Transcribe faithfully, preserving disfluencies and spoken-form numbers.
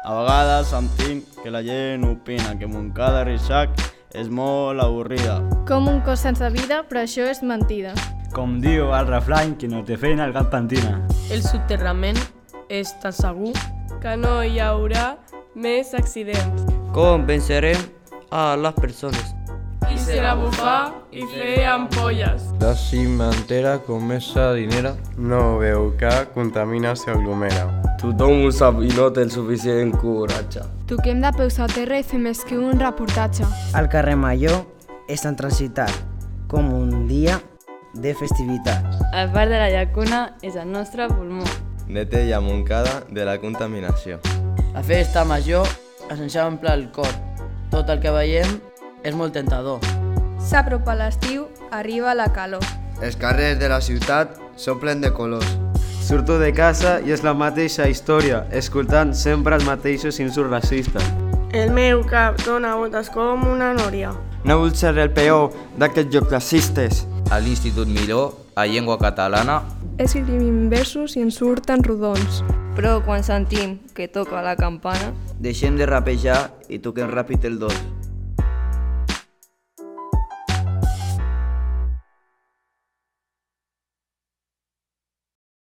A vegades sentim que la gent opina que Montcada i Reixac és molt avorrida. Com un cos sense vida, però això és mentida. Com diu el refrany, qui no té feina el gat pentina. El soterrament és tan segur que no hi haurà més accidents. Com vencerem a les persones? I serà bufar i fer ampolles. La cimentera com més dinera no veu que contamina si aglomera. Tothom ho sap i no té el suficient coratge. Toquem de peus a terra i fem més que un reportatge. El carrer Major és tan transitat com un dia de festivitat. El bar de la llacuna és el nostre pulmó. Neteja Montcada de la contaminació. La festa major ens eixampla el cor. Tot el que veiem és molt tentador. S'apropa l'estiu, arriba la calor. Els carrers de la ciutat s'omplen de colors. Surto de casa i és la mateixa història, escoltant sempre els mateixos insults racistes. El meu cap dona voltes com una nòria. No vull ser el peó d'aquests jocs racistes. A l'Institut Miró, a llengua catalana, escrivim versos i ens surten rodons. Però quan sentim que toca la campana, deixem de rapejar i toquem ràpid el dos.